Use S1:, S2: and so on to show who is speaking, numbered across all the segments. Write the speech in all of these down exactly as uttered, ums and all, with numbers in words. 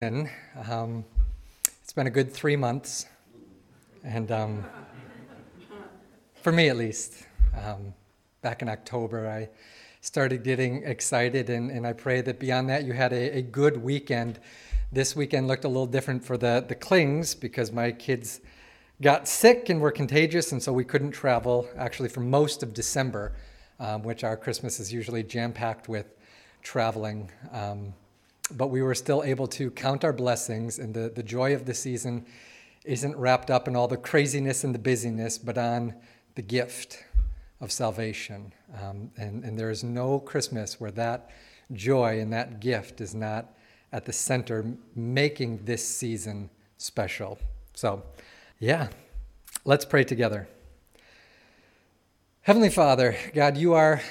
S1: Um, it's been a good three months, and um, for me at least, um, back in October, I started getting excited, and, and I pray that beyond that you had a, a good weekend. This weekend looked a little different for the, the Klings because my kids got sick and were contagious, and so we couldn't travel actually for most of December, um, which our Christmas is usually jam-packed with traveling. Um, But we were still able to count our blessings, and the, the joy of the season isn't wrapped up in all the craziness and the busyness, but on the gift of salvation. Um, and, and there is no Christmas where that joy and that gift is not at the center, making this season special. So, yeah, let's pray together. Heavenly Father, God, you are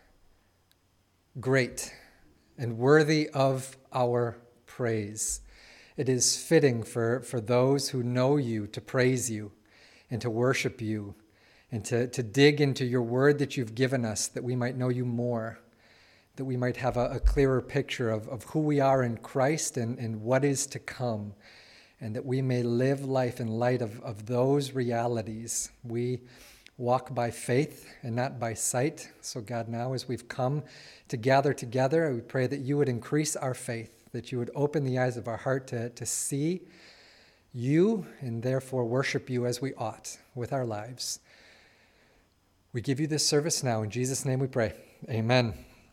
S1: great and worthy of our praise. It is fitting for, for those who know you to praise you and to worship you and to, to dig into your word that you've given us, that we might know you more, that we might have a, a clearer picture of, of who we are in Christ and, and what is to come, and that we may live life in light of, of those realities. We walk by faith and not by sight. So God, now as we've come to gather together, we pray that you would increase our faith, that you would open the eyes of our heart to, to see you and therefore worship you as we ought with our lives. We give you this service now. In Jesus' name we pray. Amen.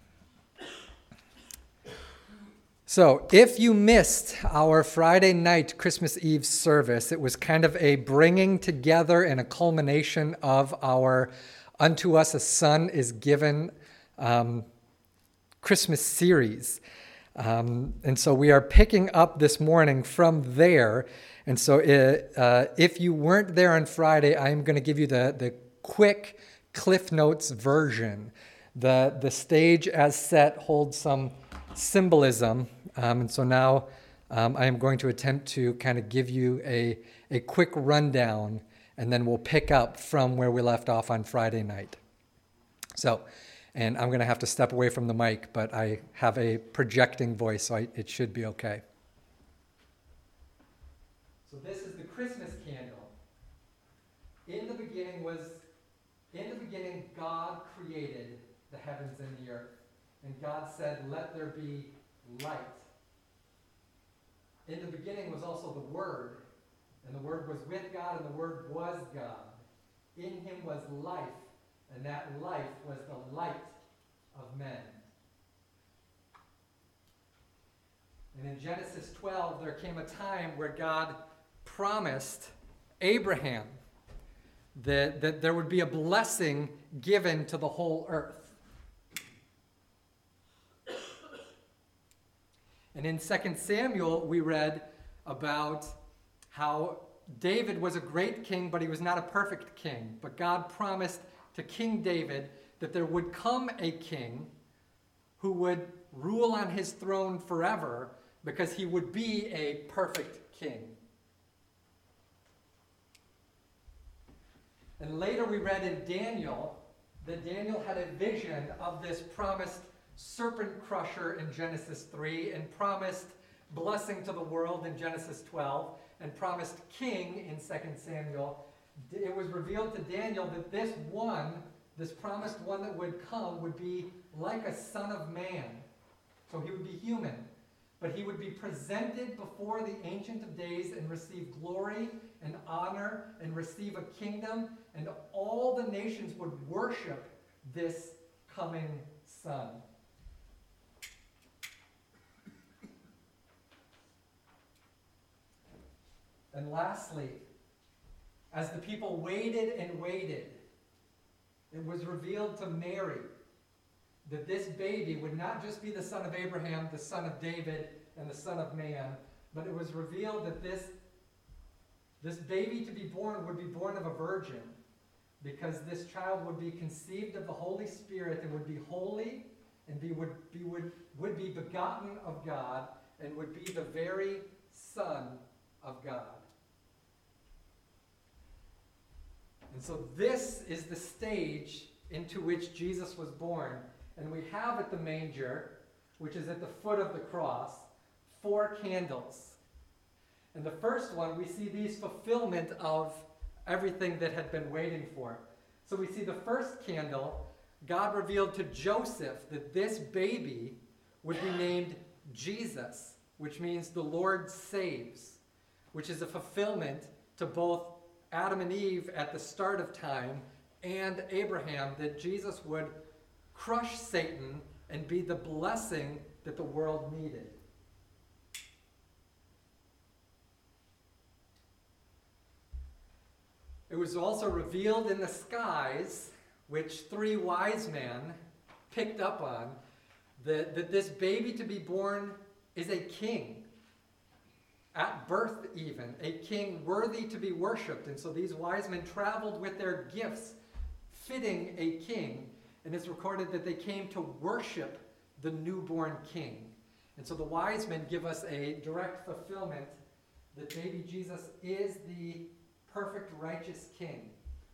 S1: So if you missed our Friday night Christmas Eve service, it was kind of a bringing together and a culmination of our Unto Us a Son is Given um, Christmas series. Um, and so we are picking up this morning from there. And so it, uh, if you weren't there on Friday, I'm going to give you the, the quick Cliff Notes version. The, the stage as set holds some symbolism. Um, and so now um, I am going to attempt to kind of give you a, a quick rundown, and then we'll pick up from where we left off on Friday night. So, and I'm going to have to step away from the mic, but I have a projecting voice, so I, it should be okay. So this is the Christmas candle. In the beginning was, in the beginning God created the heavens and the earth. And God said, let there be light. In the beginning was also the Word, and the Word was with God, and the Word was God. In him was life, and that life was the light of men. And in Genesis twelve, there came a time where God promised Abraham that, that there would be a blessing given to the whole earth. And in Second Samuel, we read about how David was a great king, but he was not a perfect king. But God promised to King David that there would come a king who would rule on his throne forever because he would be a perfect king. And later we read in Daniel that Daniel had a vision of this promised serpent crusher in Genesis three, and promised blessing to the world in Genesis twelve, and promised king in Second Samuel. It was revealed to Daniel that this one, this promised one that would come, would be like a son of man. So he would be human, but he would be presented before the Ancient of Days and receive glory and honor and receive a kingdom, and all the nations would worship this coming son. And lastly, as the people waited and waited, it was revealed to Mary that this baby would not just be the son of Abraham, the son of David, and the son of man, but it was revealed that this, this baby to be born would be born of a virgin, because this child would be conceived of the Holy Spirit and would be holy and be, would, be, would, would be begotten of God and would be the very Son of God. And so this is the stage into which Jesus was born. And we have at the manger, which is at the foot of the cross, four candles. In the first one, we see these fulfillment of everything that had been waiting for. So we see the first candle, God revealed to Joseph that this baby would be named Jesus, which means the Lord saves, which is a fulfillment to both Adam and Eve at the start of time and Abraham, that Jesus would crush Satan and be the blessing that the world needed. It was also revealed in the skies, which three wise men picked up on, that, that this baby to be born is a king. At birth even, a king worthy to be worshipped. And so these wise men traveled with their gifts, fitting a king. And it's recorded that they came to worship the newborn king. And so the wise men give us a direct fulfillment that baby Jesus is the perfect righteous king.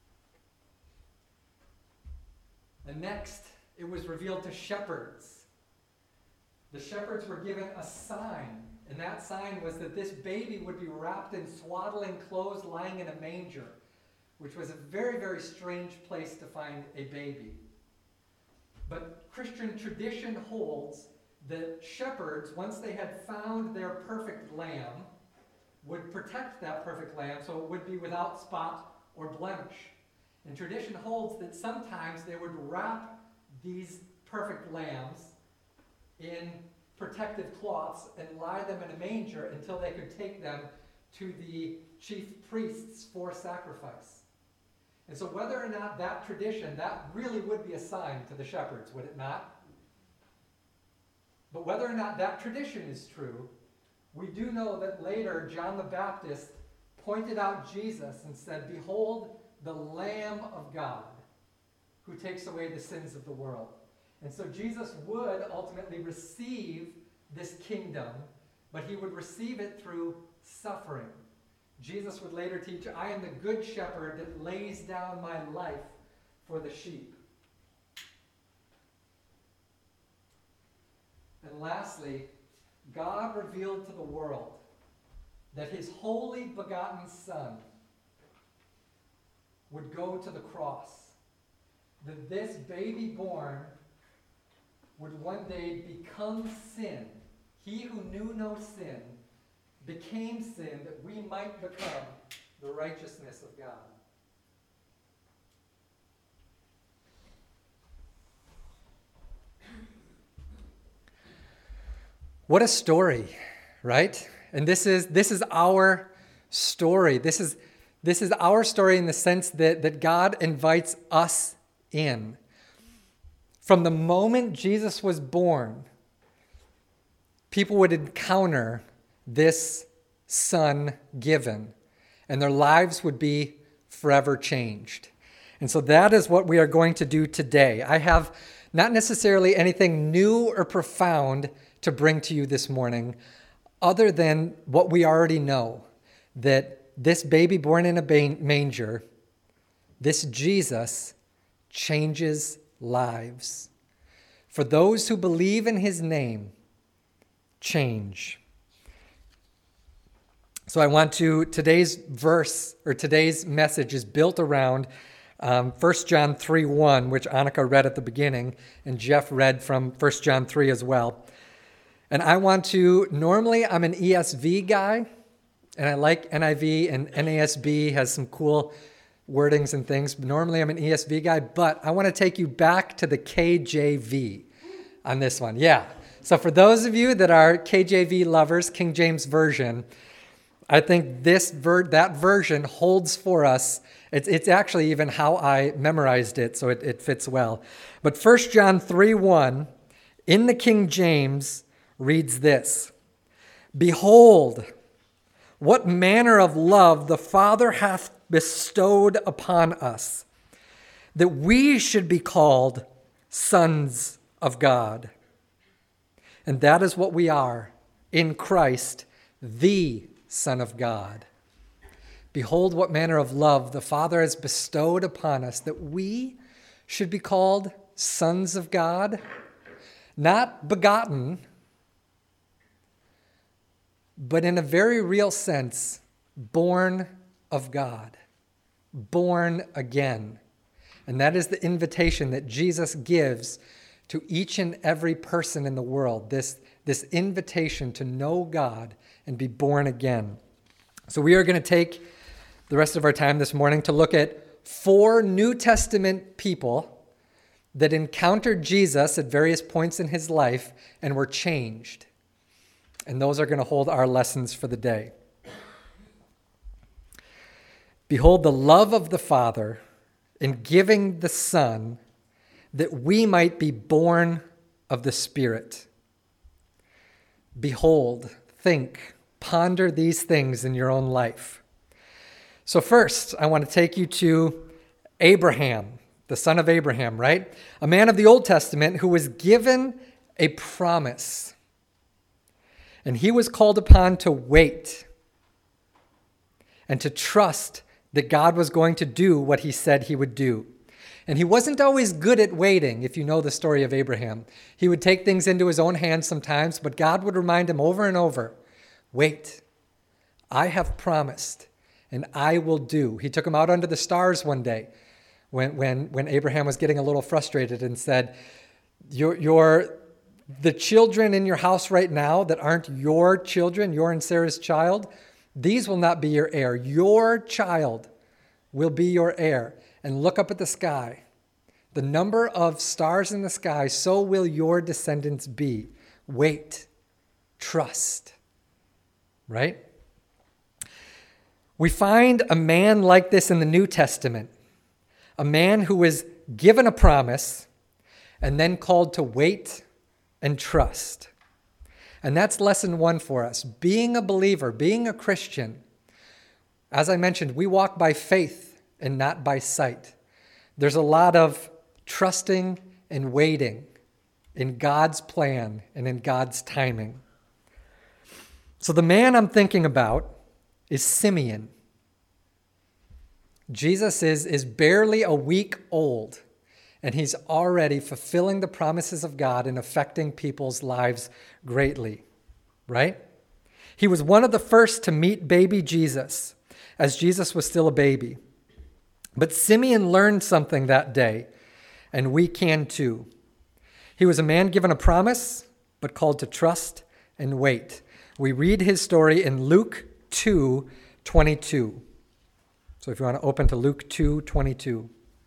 S1: And next, it was revealed to shepherds. The shepherds were given a sign, and that sign was that this baby would be wrapped in swaddling clothes lying in a manger, which was a very, very strange place to find a baby. But Christian tradition holds that shepherds, once they had found their perfect lamb, would protect that perfect lamb so it would be without spot or blemish. And tradition holds that sometimes they would wrap these perfect lambs in protective cloths and lie them in a manger until they could take them to the chief priests for sacrifice. And so whether or not that tradition, that really would be a sign to the shepherds, would it not? But whether or not that tradition is true, we do know that later John the Baptist pointed out Jesus and said, "Behold, the Lamb of God who takes away the sins of the world." And so Jesus would ultimately receive this kingdom, but he would receive it through suffering. Jesus would later teach, "I am the good shepherd that lays down my life for the sheep." And lastly, God revealed to the world that his holy begotten Son would go to the cross, that this baby born would one day become sin. He who knew no sin became sin that we might become the righteousness of God. What a story, right? And this is this is our story. This is this is our story in the sense that, that God invites us in. From the moment Jesus was born, people would encounter this Son given, and their lives would be forever changed. And so that is what we are going to do today. I have not necessarily anything new or profound to bring to you this morning, other than what we already know, that this baby born in a manger, this Jesus, changes lives. For those who believe in his name, change. So I want to, today's verse, or today's message is built around um, First John three one, which Annika read at the beginning, and Jeff read from First John three as well. And I want to, normally I'm an E S V guy, and I like N I V, and N A S B has some cool wordings and things. Normally I'm an E S V guy, but I want to take you back to the K J V on this one. Yeah. So for those of you that are K J V lovers, King James Version, I think this ver- that version holds for us. It's, it's actually even how I memorized it, so it, it fits well. But First John three one in the King James reads this: "Behold, what manner of love the Father hath bestowed upon us, that we should be called sons of God. And that is what we are in Christ, the Son of God. Behold, what manner of love the Father has bestowed upon us, that we should be called sons of God, not begotten, but in a very real sense, born of God, born again. And that is the invitation that Jesus gives to each and every person in the world, this, this invitation to know God and be born again. So we are going to take the rest of our time this morning to look at four New Testament people that encountered Jesus at various points in his life and were changed. And those are going to hold our lessons for the day. Behold, the love of the Father in giving the Son, that we might be born of the Spirit. Behold, think, ponder these things in your own life. So first, I want to take you to Abraham, the son of Abraham, right? A man of the Old Testament who was given a promise. And he was called upon to wait and to trust that God was going to do what he said he would do. And he wasn't always good at waiting, if you know the story of Abraham. He would take things into his own hands sometimes, but God would remind him over and over, wait, I have promised, and I will do. He took him out under the stars one day when, when, when Abraham was getting a little frustrated and said, you're, you're, the children in your house right now that aren't your children, your and Sarah's child, these will not be your heir. Your child will be your heir. And look up at the sky. The number of stars in the sky, so will your descendants be. Wait. Trust. Right? We find a man like this in the New Testament. A man who was given a promise and then called to wait and trust. And that's lesson one for us. Being a believer, being a Christian, as I mentioned, we walk by faith and not by sight. There's a lot of trusting and waiting in God's plan and in God's timing. So the man I'm thinking about is Simeon. Jesus is, is barely a week old, and he's already fulfilling the promises of God and affecting people's lives greatly, right? He was one of the first to meet baby Jesus, as Jesus was still a baby. But Simeon learned something that day, and we can too. He was a man given a promise, but called to trust and wait. We read his story in Luke two twenty-two. So if you want to open to Luke two twenty-two.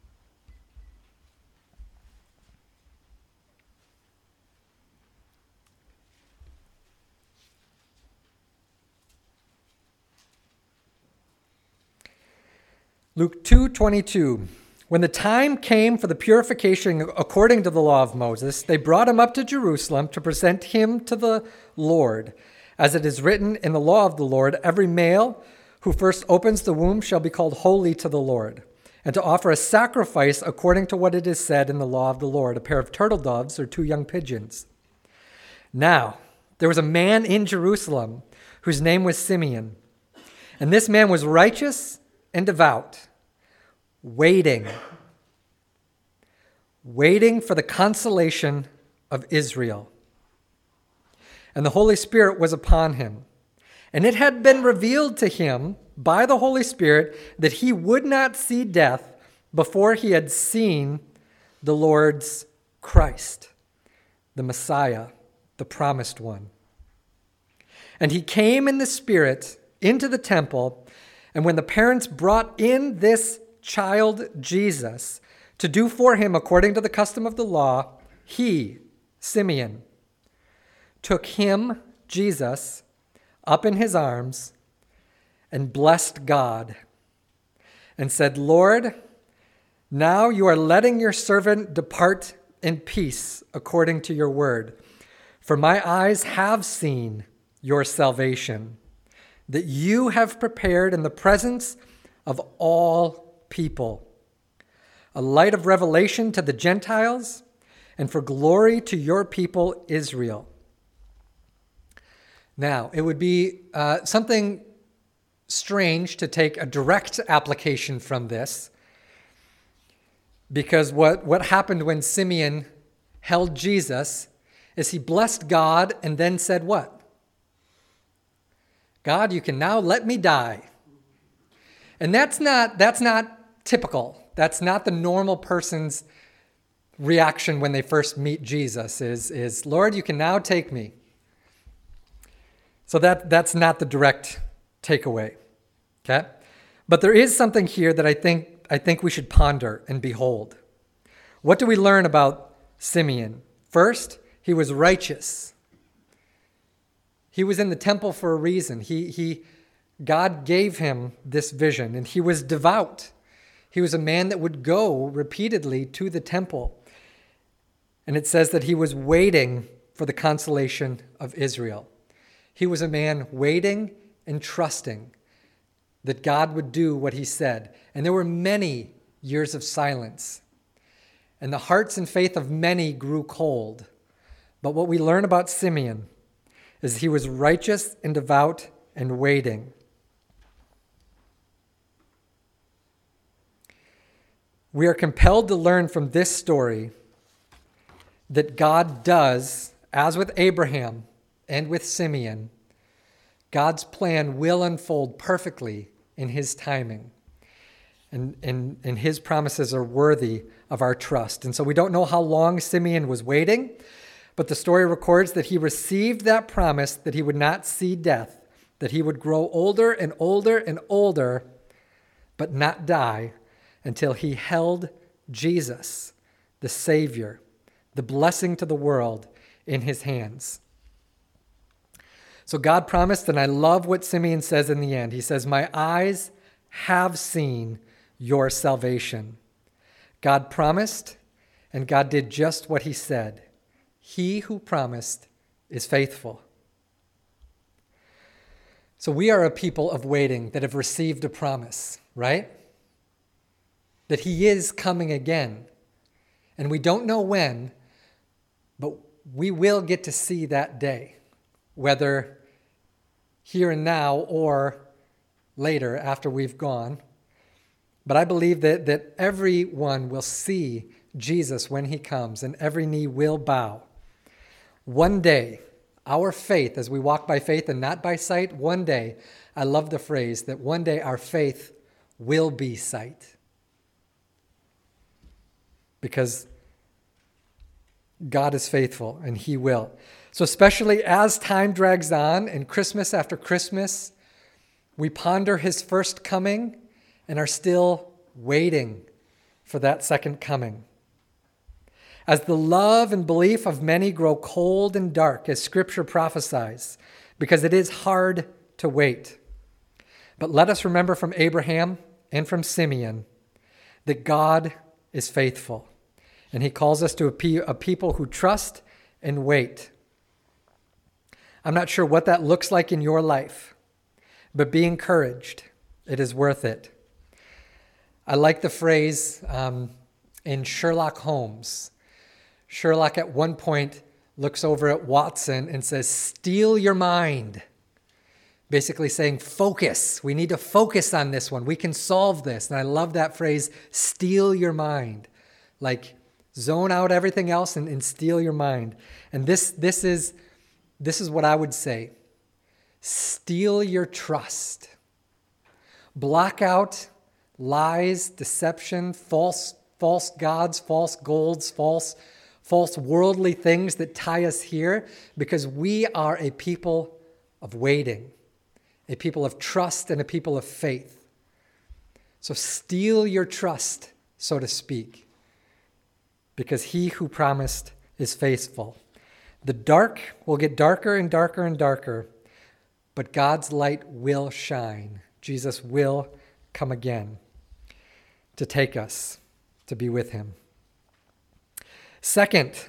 S1: Luke two twenty-two. When the time came for the purification according to the law of Moses, they brought him up to Jerusalem to present him to the Lord. As it is written in the law of the Lord, every male who first opens the womb shall be called holy to the Lord, and to offer a sacrifice according to what it is said in the law of the Lord, a pair of turtle doves or two young pigeons. Now, there was a man in Jerusalem whose name was Simeon, and this man was righteous and devout, waiting, waiting for the consolation of Israel. And the Holy Spirit was upon him. And it had been revealed to him by the Holy Spirit that he would not see death before he had seen the Lord's Christ, the Messiah, the promised one. And he came in the Spirit into the temple, and when the parents brought in this child Jesus to do for him according to the custom of the law, he, Simeon, took him, Jesus, up in his arms and blessed God and said, Lord, now you are letting your servant depart in peace according to your word. For my eyes have seen your salvation, that you have prepared in the presence of all people, a light of revelation to the Gentiles and for glory to your people Israel. Now, it would be uh, something strange to take a direct application from this, because what, what happened when Simeon held Jesus is he blessed God and then said what? God, you can now let me die. And that's not, that's not typical. That's not the normal person's reaction when they first meet Jesus is, is Lord, you can now take me. So that, that's not the direct takeaway, okay? But there is something here that I think, I think we should ponder and behold. What do we learn about Simeon? First, he was righteous. He was in the temple for a reason. He, he, God gave him this vision, and he was devout. He was a man that would go repeatedly to the temple. And it says that he was waiting for the consolation of Israel. He was a man waiting and trusting that God would do what he said. And there were many years of silence. And the hearts and faith of many grew cold. But what we learn about Simeon is he was righteous and devout and waiting. We are compelled to learn from this story that God does, as with Abraham and with Simeon, God's plan will unfold perfectly in his timing. And, and, and his promises are worthy of our trust. And so we don't know how long Simeon was waiting, but the story records that he received that promise that he would not see death, that he would grow older and older and older, but not die until he held Jesus, the Savior, the blessing to the world, in his hands. So God promised, and I love what Simeon says in the end. He says, my eyes have seen your salvation. God promised, and God did just what he said. He who promised is faithful. So we are a people of waiting that have received a promise, right? That he is coming again. And we don't know when, but we will get to see that day, whether here and now or later after we've gone. But I believe that, that everyone will see Jesus when he comes, and every knee will bow. One day, our faith, as we walk by faith and not by sight, one day, I love the phrase that one day our faith will be sight. Because God is faithful, and he will. So especially as time drags on, and Christmas after Christmas, we ponder his first coming and are still waiting for that second coming. As the love and belief of many grow cold and dark, as Scripture prophesies, because it is hard to wait. But let us remember from Abraham and from Simeon that God is faithful. And he calls us to a, pe- a people who trust and wait. I'm not sure what that looks like in your life, but be encouraged. It is worth it. I like the phrase um, in Sherlock Holmes. Sherlock at one point looks over at Watson and says, steal your mind. Basically saying, focus. We need to focus on this one. We can solve this. And I love that phrase, steal your mind. Like, zone out everything else and, and steal your mind. And this, this is, this is what I would say. Steal your trust. Block out lies, deception, false, false gods, false goals, false, false worldly things that tie us here, because we are a people of waiting, a people of trust and a people of faith. So steal your trust, so to speak, because he who promised is faithful. The dark will get darker and darker and darker, but God's light will shine. Jesus will come again to take us to be with him. Second,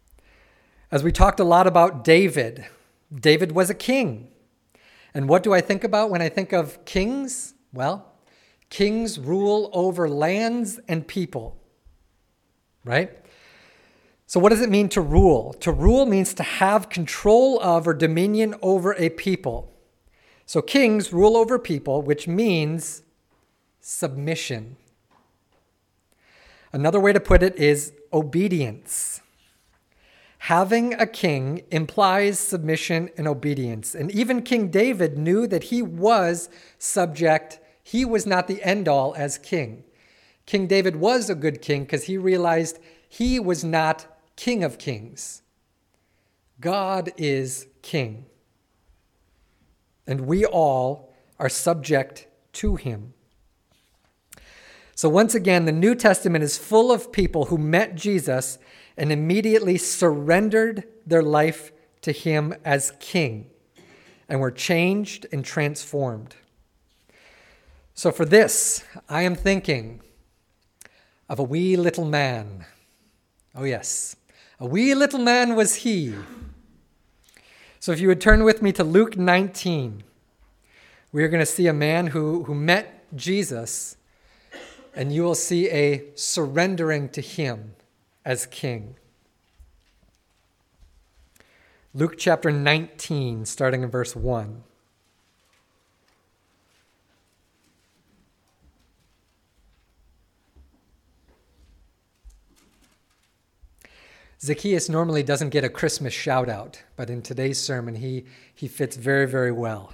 S1: as we talked a lot about David, David was a king. And what do I think about when I think of kings? Well, kings rule over lands and people, right? So what does it mean to rule? To rule means to have control of or dominion over a people. So kings rule over people, which means submission. Another way to put it is obedience. Having a king implies submission and obedience. And even King David knew that he was subject. He was not the end all as king. King David was a good king because he realized he was not king of kings. God is king. And we all are subject to him. So once again, the New Testament is full of people who met Jesus and immediately surrendered their life to him as king and were changed and transformed. So for this, I am thinking of a wee little man. Oh yes, a wee little man was he. So if you would turn with me to Luke nineteen, we are going to see a man who, who met Jesus, and you will see a surrendering to him as king. Luke chapter nineteen, starting in verse one. Zacchaeus normally doesn't get a Christmas shout out, but in today's sermon, he, he fits very, very well.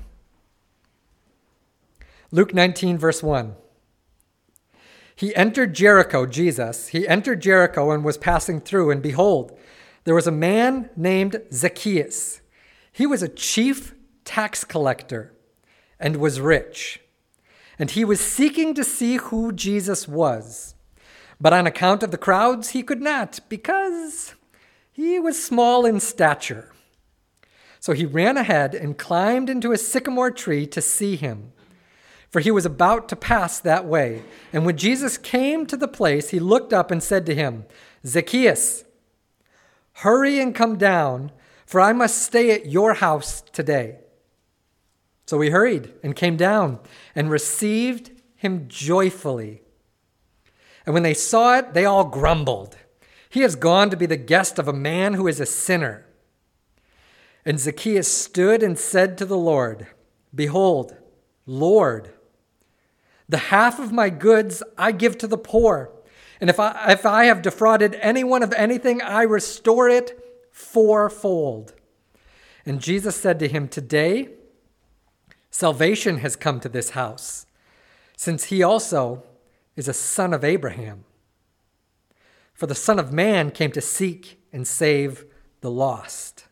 S1: Luke nineteen, verse one. He entered Jericho, Jesus, he entered Jericho and was passing through, and behold, there was a man named Zacchaeus. He was a chief tax collector and was rich, and he was seeking to see who Jesus was. But on account of the crowds, he could not, because he was small in stature. So he ran ahead and climbed into a sycamore tree to see him, for he was about to pass that way. And when Jesus came to the place, he looked up and said to him, Zacchaeus, hurry and come down, for I must stay at your house today. So he hurried and came down and received him joyfully. And when they saw it, they all grumbled. He has gone to be the guest of a man who is a sinner. And Zacchaeus stood and said to the Lord, Behold, Lord, the half of my goods I give to the poor. And if I, if I have defrauded anyone of anything, I restore it fourfold. And Jesus said to him, Today, salvation has come to this house, since he also is a son of Abraham. For the Son of Man came to seek and save the lost.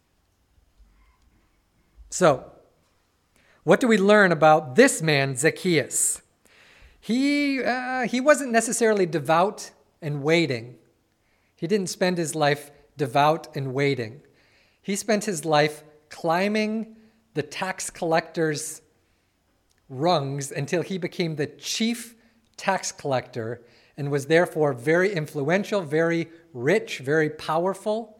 S1: So, what do we learn about this man, Zacchaeus? He, uh, he wasn't necessarily devout and waiting. He didn't spend his life devout and waiting. He spent his life climbing the tax collector's rungs until he became the chief tax collector and was therefore very influential, very rich, very powerful.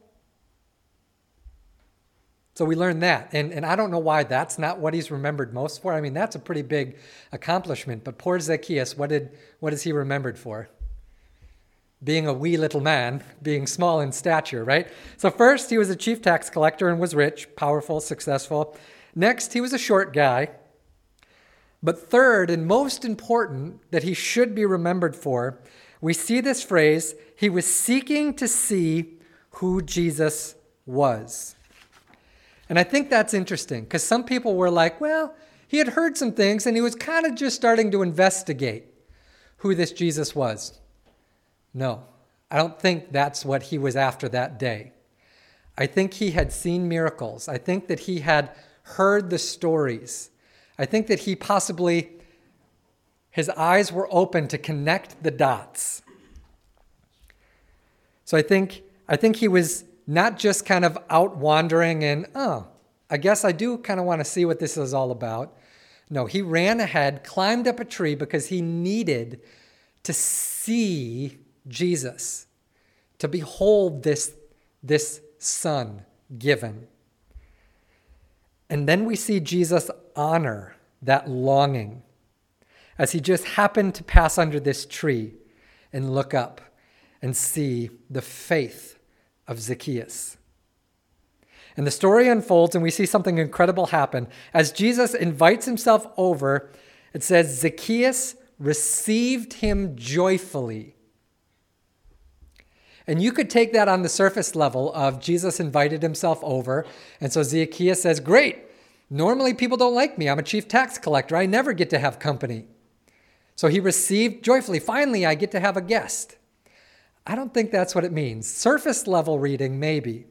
S1: So we learned that. And, and I don't know why that's not what he's remembered most for. I mean, that's a pretty big accomplishment. But poor Zacchaeus, what did what is he remembered for? Being a wee little man, being small in stature, right? So first, he was a chief tax collector and was rich, powerful, successful. Next, he was a short guy. But third, and most important, that he should be remembered for, we see this phrase, he was seeking to see who Jesus was. And I think that's interesting, because some people were like, well, he had heard some things, and he was kind of just starting to investigate who this Jesus was. No, I don't think that's what he was after that day. I think he had seen miracles. I think that he had heard the stories. I think that he possibly, his eyes were open to connect the dots. So I think, I think he was not just kind of out wandering and, oh, I guess I do kind of want to see what this is all about. No, he ran ahead, climbed up a tree because he needed to see Jesus, to behold this, this son given. And then we see Jesus honor that longing as he just happened to pass under this tree and look up and see the faith of Zacchaeus. And the story unfolds and we see something incredible happen. As Jesus invites himself over, it says, Zacchaeus received him joyfully. And you could take that on the surface level of Jesus invited himself over. And so Zacchaeus says, great, normally people don't like me. I'm a chief tax collector. I never get to have company. So he received joyfully. Finally, I get to have a guest. I don't think that's what it means. Surface level reading, maybe.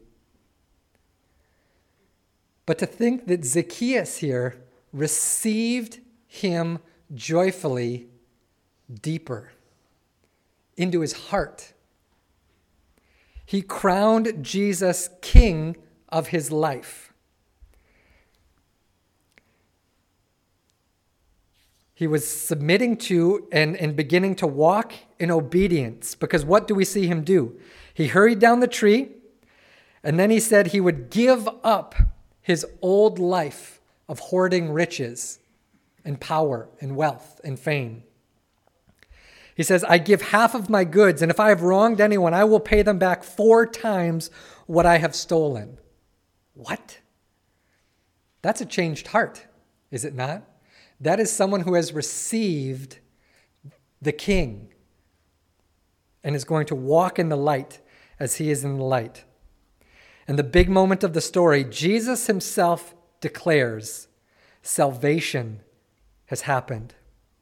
S1: But to think that Zacchaeus here received him joyfully deeper into his heart. He crowned Jesus king of his life. He was submitting to and, and beginning to walk in obedience, because what do we see him do? He hurried down the tree, and then he said he would give up his old life of hoarding riches and power and wealth and fame. He says, I give half of my goods, and if I have wronged anyone, I will pay them back four times what I have stolen. What? That's a changed heart, is it not? That is someone who has received the King and is going to walk in the light as he is in the light. And the big moment of the story, Jesus himself declares, salvation has happened.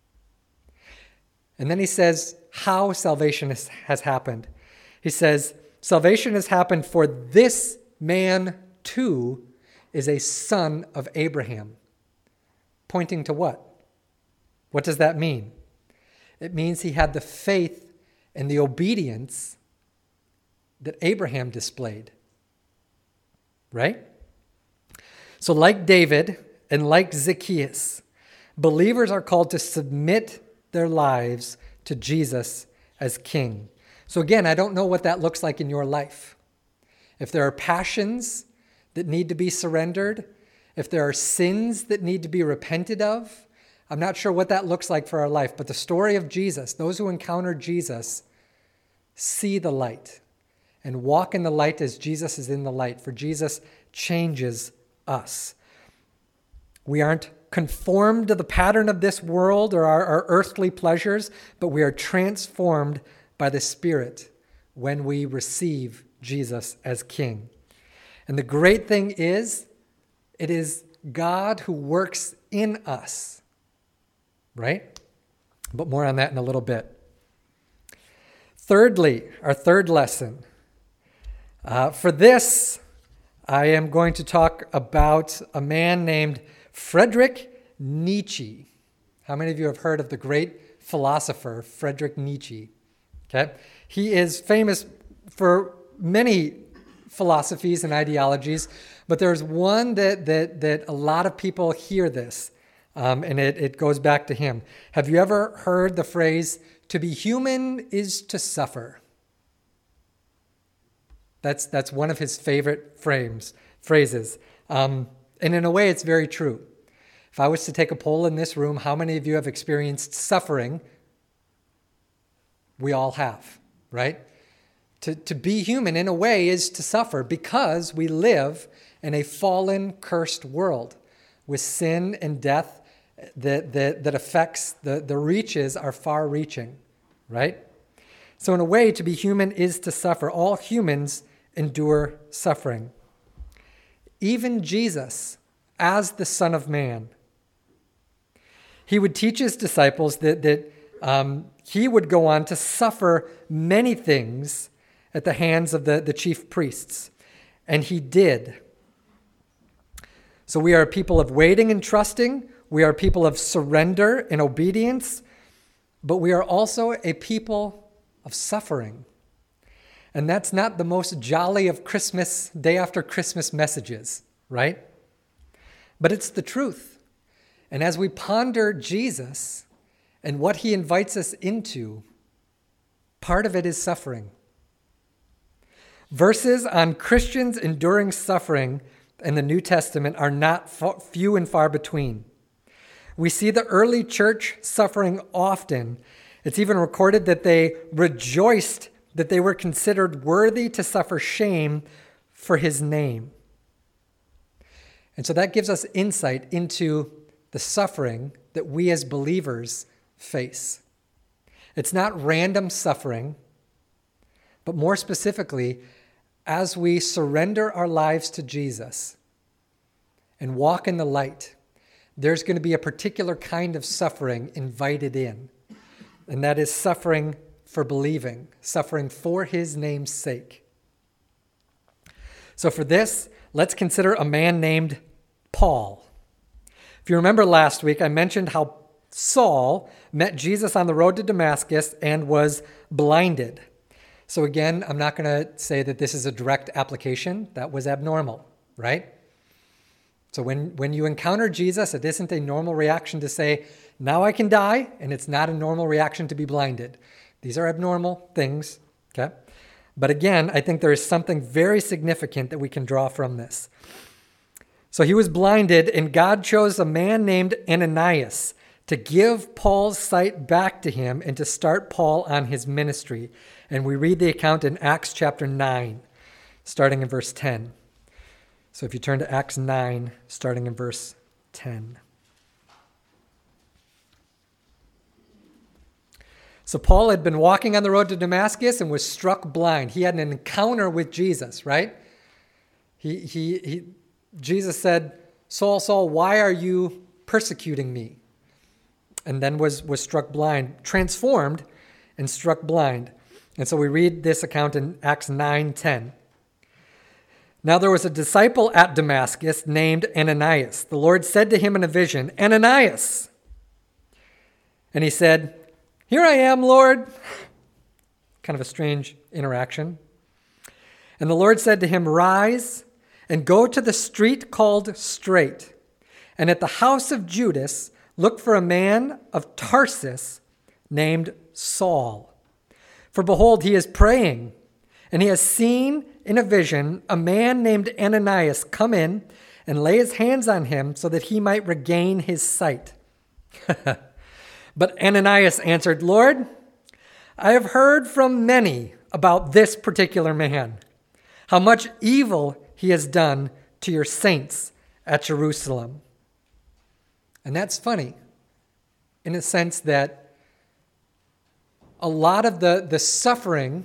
S1: And then he says how salvation has, has happened. He says, salvation has happened for this man too is a son of Abraham. Pointing to what? What does that mean? It means he had the faith and the obedience that Abraham displayed. Right? So like David and like Zacchaeus, believers are called to submit their lives to Jesus as King. So again, I don't know what that looks like in your life. If there are passions that need to be surrendered, if there are sins that need to be repented of, I'm not sure what that looks like for our life. But the story of Jesus, those who encounter Jesus, see the light and walk in the light as Jesus is in the light. For Jesus changes us. We aren't conformed to the pattern of this world or our, our earthly pleasures, but we are transformed by the Spirit when we receive Jesus as King. And the great thing is, it is God who works in us, right? But more on that in a little bit. Thirdly, our third lesson. Uh, for this, I am going to talk about a man named Friedrich Nietzsche. How many of you have heard of the great philosopher Friedrich Nietzsche? Okay, he is famous for many philosophies and ideologies, but there's one that that that a lot of people hear this, um, and it, it goes back to him. Have you ever heard the phrase, to be human is to suffer? That's that's one of his favorite frames, phrases. Um, and in a way, it's very true. If I was to take a poll in this room, how many of you have experienced suffering? We all have, right? To, to be human, in a way, is to suffer because we live in a fallen, cursed world with sin and death that, that, that affects, the, the reaches are far-reaching, right? So in a way, to be human is to suffer. All humans endure suffering. Even Jesus, as the Son of Man, he would teach his disciples that, that um, he would go on to suffer many things at the hands of the, the chief priests. And he did. So we are a people of waiting and trusting. We are people of surrender and obedience. But we are also a people of suffering. And that's not the most jolly of Christmas, day after Christmas messages, right? But it's the truth. And as we ponder Jesus and what he invites us into, part of it is suffering. Verses on Christians enduring suffering in the New Testament are not few and far between. We see the early church suffering often. It's even recorded that they rejoiced that they were considered worthy to suffer shame for his name. And so that gives us insight into the suffering that we as believers face. It's not random suffering, But more specifically, as we surrender our lives to Jesus and walk in the light, there's going to be a particular kind of suffering invited in. And that is suffering for believing, suffering for his name's sake. So for this, let's consider a man named Paul. If you remember last week, I mentioned how Saul met Jesus on the road to Damascus and was blinded. So again, I'm not going to say that this is a direct application. That was abnormal, right? So when, when you encounter Jesus, it isn't a normal reaction to say, now I can die, and it's not a normal reaction to be blinded. These are abnormal things, okay? But again, I think there is something very significant that we can draw from this. So he was blinded, and God chose a man named Ananias to give Paul's sight back to him and to start Paul on his ministry. And we read the account in Acts chapter nine, starting in verse ten. So if you turn to Acts nine, starting in verse ten. So Paul had been walking on the road to Damascus and was struck blind. He had an encounter with Jesus, right? He, he, he, Jesus said, Saul, Saul, why are you persecuting me? And then was, was struck blind, transformed and struck blind. And so we read this account in Acts nine ten. Now there was a disciple at Damascus named Ananias. The Lord said to him in a vision, Ananias. And he said, Here I am, Lord. Kind of a strange interaction. And the Lord said to him, Rise and go to the street called Straight, and at the house of Judas look for a man of Tarsus named Saul. For behold, he is praying, and he has seen in a vision a man named Ananias come in and lay his hands on him so that he might regain his sight. But Ananias answered, Lord, I have heard from many about this particular man, how much evil he has done to your saints at Jerusalem. And that's funny in a sense that a lot of the, the suffering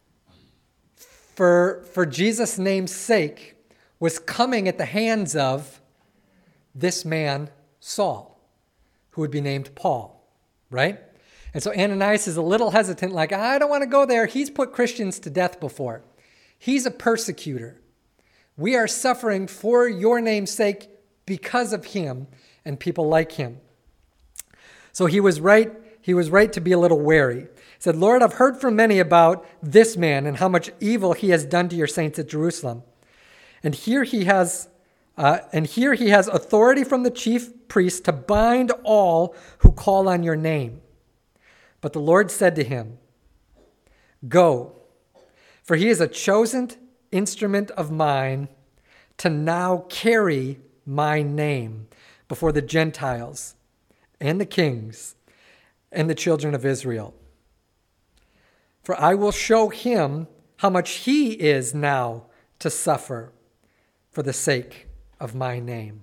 S1: for, for Jesus' name's sake was coming at the hands of this man, Saul, who would be named Paul, right? And so Ananias is a little hesitant, like, I don't want to go there. He's put Christians to death before. He's a persecutor. We are suffering for your name's sake because of him and people like him. So he was right, he was right to be a little wary. He said, Lord, I've heard from many about this man and how much evil he has done to your saints at Jerusalem. And here he has uh, and here he has authority from the chief priest to bind all who call on your name. But the Lord said to him, Go, for he is a chosen instrument of mine to now carry my name before the Gentiles and the kings and the children of Israel. For I will show him how much he is now to suffer for the sake of my name.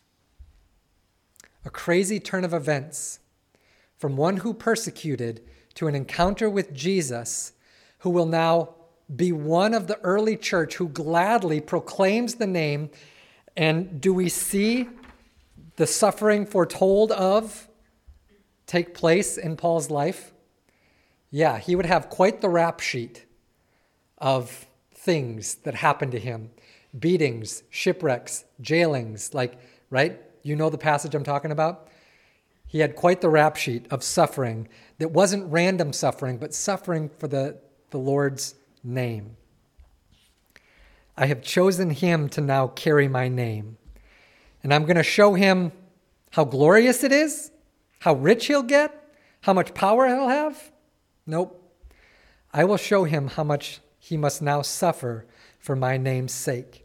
S1: A crazy turn of events from one who persecuted to an encounter with Jesus, who will now be one of the early church who gladly proclaims the name. And do we see the suffering foretold of take place in Paul's life? Yeah, he would have quite the rap sheet of things that happened to him. Beatings, shipwrecks, jailings, like, right? You know the passage I'm talking about? He had quite the rap sheet of suffering that wasn't random suffering, but suffering for the, the Lord's name. I have chosen him to now carry my name. And I'm going to show him how glorious it is, how rich he'll get, how much power he'll have. Nope. I will show him how much he must now suffer for my name's sake.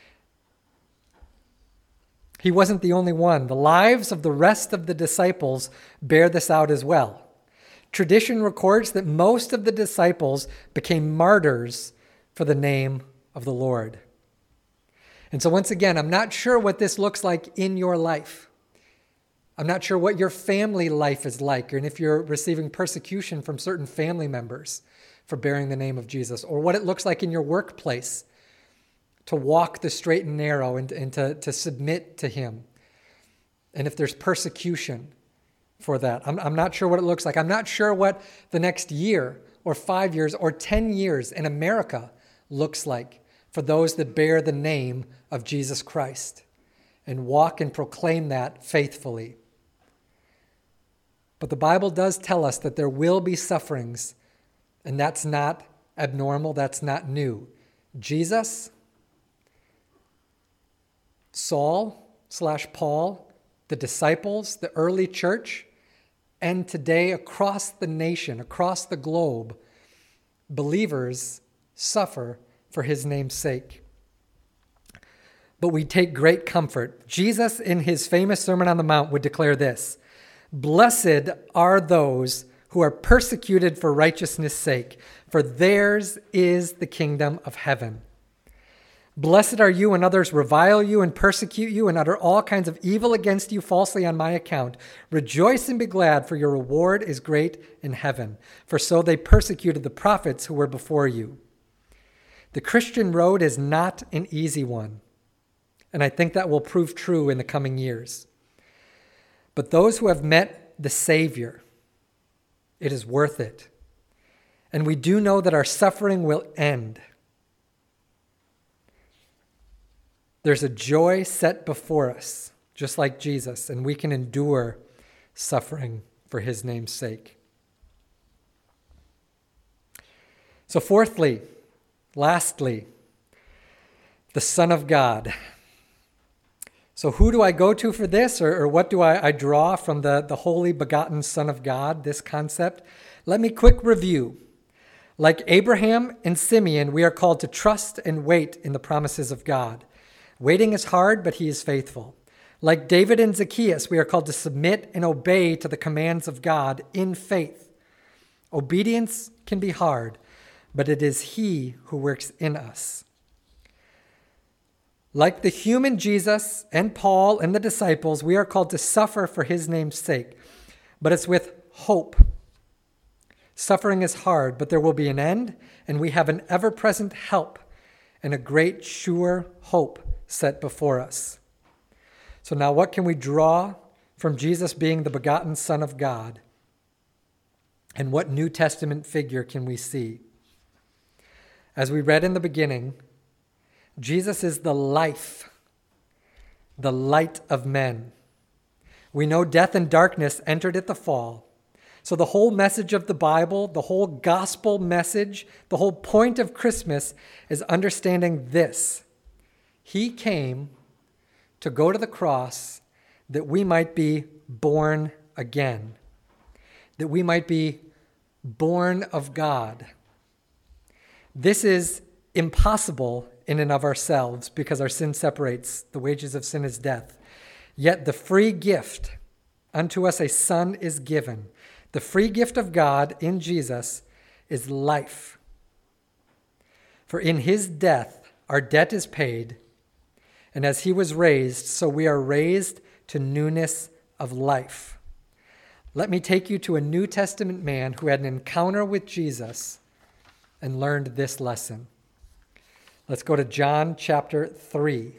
S1: He wasn't the only one. The lives of the rest of the disciples bear this out as well. Tradition records that most of the disciples became martyrs for the name of the Lord. And so once again, I'm not sure what this looks like in your life. I'm not sure what your family life is like, and if you're receiving persecution from certain family members for bearing the name of Jesus, or what it looks like in your workplace to walk the straight and narrow and, and to, to submit to him. And if there's persecution for that, I'm, I'm not sure what it looks like. I'm not sure what the next year or five years or ten years in America looks like for those that bear the name of Jesus Christ and walk and proclaim that faithfully. But the Bible does tell us that there will be sufferings, and that's not abnormal, that's not new. Jesus, Saul slash Paul, the disciples, the early church, and today across the nation, across the globe, believers suffer for his name's sake. But we take great comfort. Jesus, in his famous Sermon on the Mount, would declare this: "Blessed are those who are persecuted for righteousness' sake, for theirs is the kingdom of heaven. Blessed are you when others revile you and persecute you and utter all kinds of evil against you falsely on my account. Rejoice and be glad, for your reward is great in heaven. For so they persecuted the prophets who were before you." The Christian road is not an easy one, and I think that will prove true in the coming years. But those who have met the Savior, it is worth it. And we do know that our suffering will end. There's a joy set before us, just like Jesus, and we can endure suffering for his name's sake. So fourthly, lastly, the Son of God. So who do I go to for this, or, or what do I, I draw from the, the holy begotten Son of God, this concept? Let me quick review. Like Abraham and Simeon, we are called to trust and wait in the promises of God. Waiting is hard, but he is faithful. Like David and Zacchaeus, we are called to submit and obey to the commands of God in faith. Obedience can be hard, but it is he who works in us. Like the human Jesus and Paul and the disciples, we are called to suffer for his name's sake, but it's with hope. Suffering is hard, but there will be an end, and we have an ever-present help and a great sure hope set before us. So now what can we draw from Jesus being the begotten Son of God? And what New Testament figure can we see? As we read in the beginning, Jesus is the life, the light of men. We know death and darkness entered at the fall. So the whole message of the Bible, the whole gospel message, the whole point of Christmas is understanding this. He came to go to the cross that we might be born again, that we might be born of God. This is impossible in and of ourselves because our sin separates. The wages of sin is death. Yet the free gift, unto us a son is given. The free gift of God in Jesus is life. For in his death our debt is paid, and as he was raised, so we are raised to newness of life. Let me take you to a New Testament man who had an encounter with Jesus and learned this lesson. Let's go to John chapter three.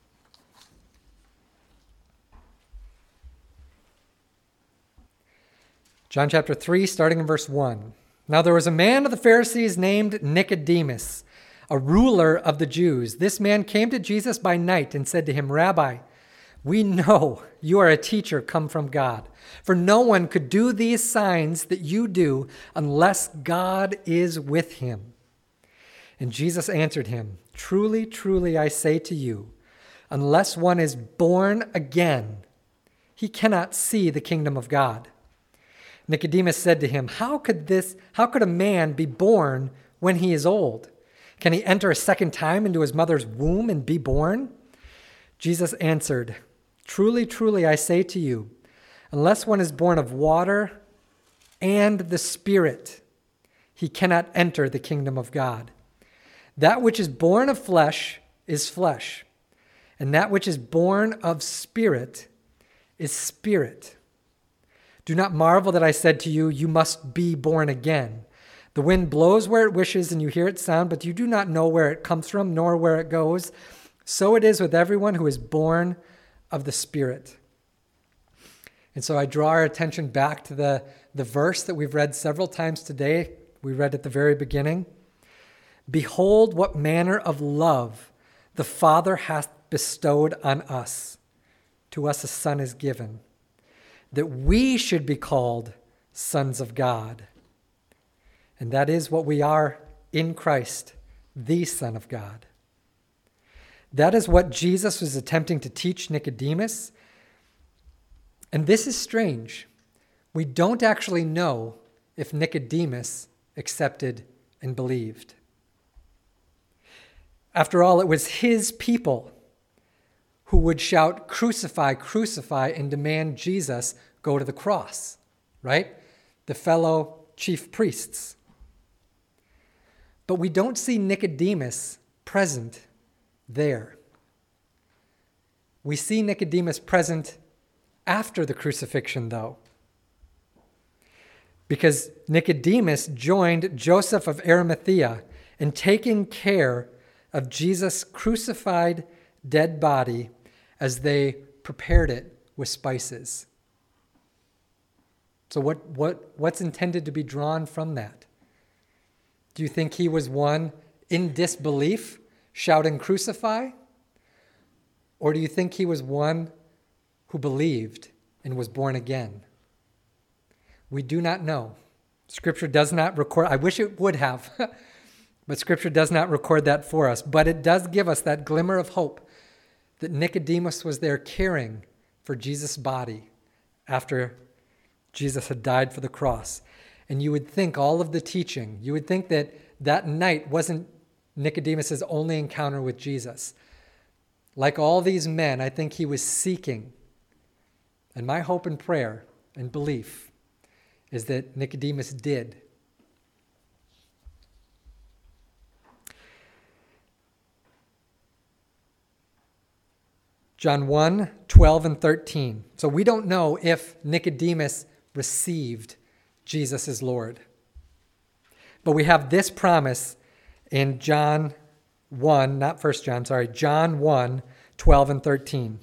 S1: John chapter three, starting in verse one. Now there was a man of the Pharisees named Nicodemus, a ruler of the Jews. This man came to Jesus by night and said to him, Rabbi, we know you are a teacher come from God, for no one could do these signs that you do unless God is with him. And Jesus answered him, Truly, truly, I say to you, unless one is born again, he cannot see the kingdom of God. Nicodemus said to him, How could this, how could a man be born when he is old? Can he enter a second time into his mother's womb and be born? Jesus answered, Truly, truly, I say to you, unless one is born of water and the Spirit, he cannot enter the kingdom of God. That which is born of flesh is flesh, and that which is born of spirit is spirit. Do not marvel that I said to you, you must be born again. The wind blows where it wishes, and you hear its sound, but you do not know where it comes from, nor where it goes. So it is with everyone who is born of the Spirit. And so I draw our attention back to the, the verse that we've read several times today. We read at the very beginning. Behold, what manner of love the Father hath bestowed on us. To us a Son is given, that we should be called sons of God. And that is what we are in Christ, the Son of God. That is what Jesus was attempting to teach Nicodemus. And this is strange. We don't actually know if Nicodemus accepted and believed. After all, it was his people who would shout, "Crucify, crucify," and demand Jesus go to the cross, right? The fellow chief priests. But we don't see Nicodemus present there. We see Nicodemus present after the crucifixion, though, because Nicodemus joined Joseph of Arimathea in taking care of Jesus' crucified dead body as they prepared it with spices. So what, what, what's intended to be drawn from that? Do you think he was one in disbelief, shouting, "Crucify"? Or do you think he was one who believed and was born again? We do not know. Scripture does not record, I wish it would have, but Scripture does not record that for us. But it does give us that glimmer of hope that Nicodemus was there caring for Jesus' body after Jesus had died for the cross. And you would think all of the teaching, you would think that that night wasn't Nicodemus' only encounter with Jesus. Like all these men, I think he was seeking. And my hope and prayer and belief is that Nicodemus did. John one, twelve and thirteen. So we don't know if Nicodemus received Jesus as Lord. But we have this promise in John one, not First John, sorry, John one, twelve and thirteen.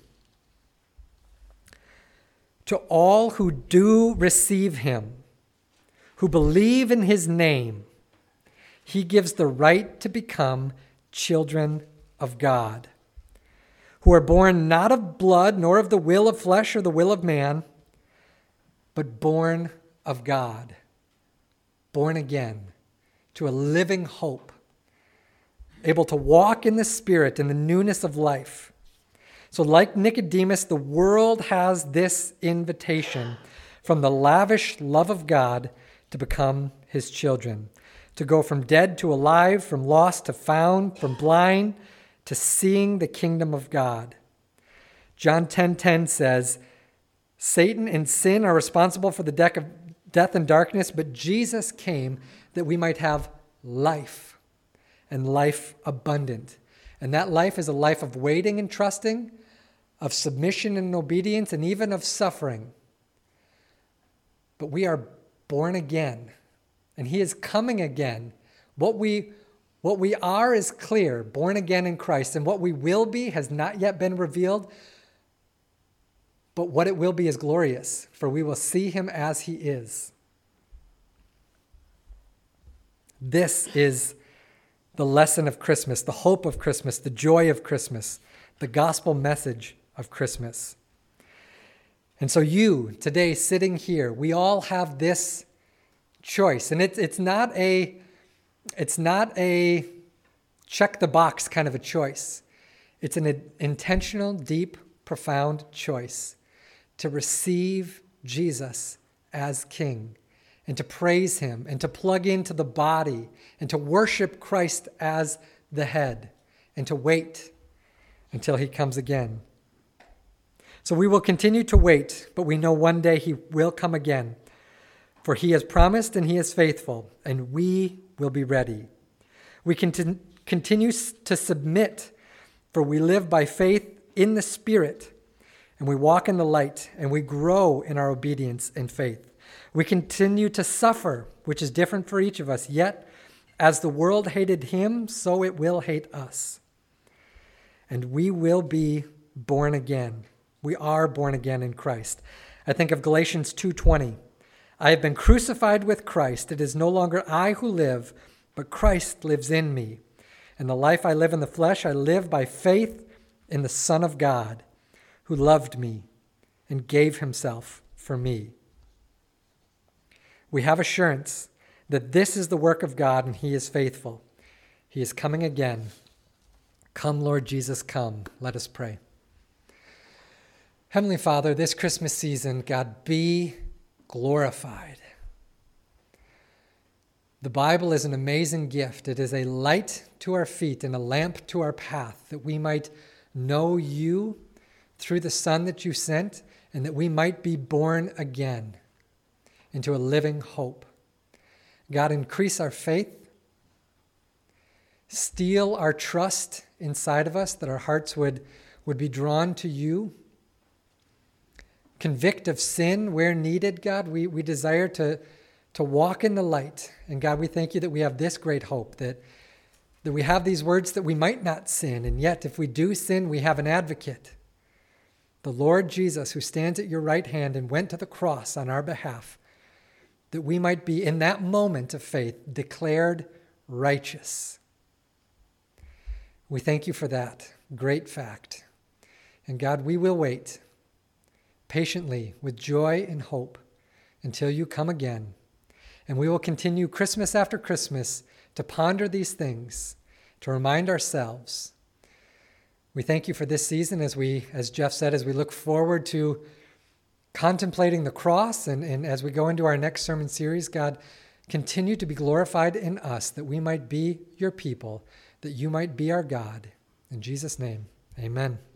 S1: To all who do receive him, who believe in his name, he gives the right to become children of God, who are born not of blood, nor of the will of flesh or the will of man, but born of God, born again to a living hope, able to walk in the Spirit in the newness of life. So like Nicodemus, the world has this invitation from the lavish love of God to become his children, to go from dead to alive, from lost to found, from blind to seeing the kingdom of God. John ten ten says, Satan and sin are responsible for the death and darkness, but Jesus came that we might have life, and life abundant. And that life is a life of waiting and trusting, of submission and obedience, and even of suffering. But we are born again, and he is coming again. What we, what we are is clear, born again in Christ, and what we will be has not yet been revealed, but what it will be is glorious, for we will see him as he is. This is the lesson of Christmas, the hope of Christmas, the joy of Christmas, the gospel message of Christmas. And so you, today, sitting here, we all have this choice. And it's it's not a it's not a check the box kind of a choice. It's an intentional, deep, profound choice to receive Jesus as King, and to praise him, and to plug into the body, and to worship Christ as the head, and to wait until he comes again. So we will continue to wait, but we know one day he will come again. For he has promised and he is faithful, and we will be ready. We can continue to submit, for we live by faith in the Spirit, and we walk in the light, and we grow in our obedience and faith. We continue to suffer, which is different for each of us, yet as the world hated him, so it will hate us. And we will be born again. We are born again in Christ. I think of Galatians two twenty. I have been crucified with Christ. It is no longer I who live, but Christ lives in me. And the life I live in the flesh, I live by faith in the Son of God, who loved me and gave himself for me. We have assurance that this is the work of God and he is faithful. He is coming again. Come, Lord Jesus, come. Let us pray. Heavenly Father, this Christmas season, God, be glorified. The Bible is an amazing gift. It is a light to our feet and a lamp to our path, that we might know you through the Son that you sent, and that we might be born again into a living hope. God, increase our faith. Steal our trust inside of us, that our hearts would, would be drawn to you. Convict of sin where needed, God. We, we desire to, to walk in the light. And God, we thank you that we have this great hope, that, that we have these words that we might not sin. And yet, if we do sin, we have an advocate, the Lord Jesus, who stands at your right hand and went to the cross on our behalf, that we might be, in that moment of faith, declared righteous. We thank you for that great fact. And God, we will wait patiently with joy and hope until you come again. And we will continue Christmas after Christmas to ponder these things, to remind ourselves. We thank you for this season, as we, as Jeff said, as we look forward to contemplating the cross, and, and as we go into our next sermon series. God, continue to be glorified in us, that we might be your people, that you might be our God. In Jesus' name, amen.